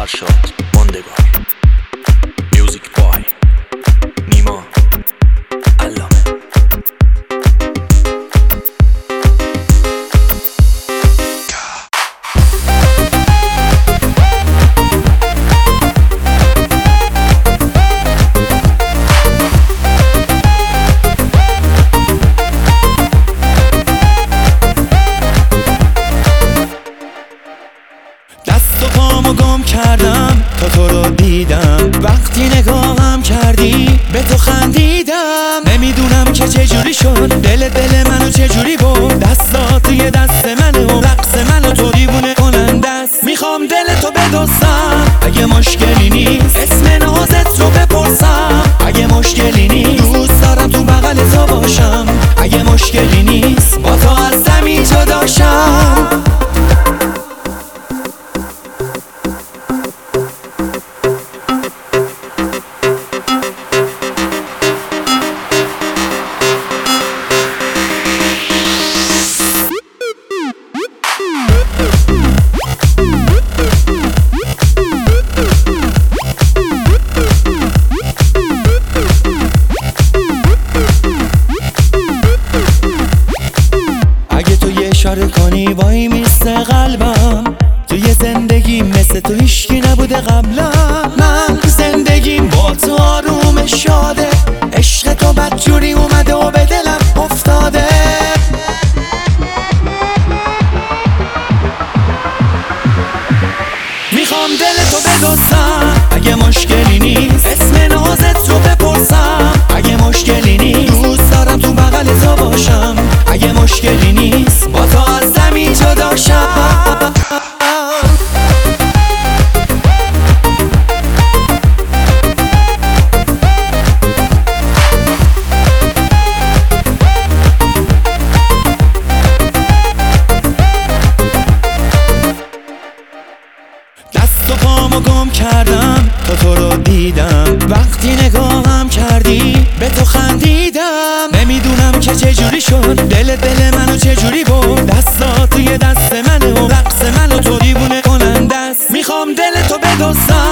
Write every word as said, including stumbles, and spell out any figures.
فرشاد ماندگار. میوزیک بای نیما علامه. دست و پامو گم کردم تا تو رو دیدم، وقتی نگاهم کردی به تو خندیدم. نمیدونم که چجوری شد دل دل منو چجوری برد، دستات توی دست منه و رقص منو تو دیوونه کننده است. میخوام دل تو بدوزم اگه مشکلی نیست، اسم نازت رو بپرسم اگه مشکلی نیست. دوست دارم تو بغل تو باشم اگه مشکلی نیست، با تو از زمین جداشم. اشاره کنی وای میسته قلبم، توی زندگی مثل تو هیشکی نبوده قبلا. من زندگیم با تو آروم شاده، عشق تو بدجوری اومده و به دلم افتاده. میخوام دل تو بدوزم اگه مشکلی نیست، اسم نازت رو بپرسم اگه مشکلی نیست. دوست دارم تو بغل تو باشم اگه مشکلی نیست، با تو از زمین جداشم. دست و پامو گم کردم تا تو رو دیدم، وقتی نگاهم کردی به تو خندیدم. نمیدونم که چجوری شد دل دل منو چجوری برد، دستات توی دست منه و رقص منو تو دیوونه کننده است. میخوام دل تو بدوزم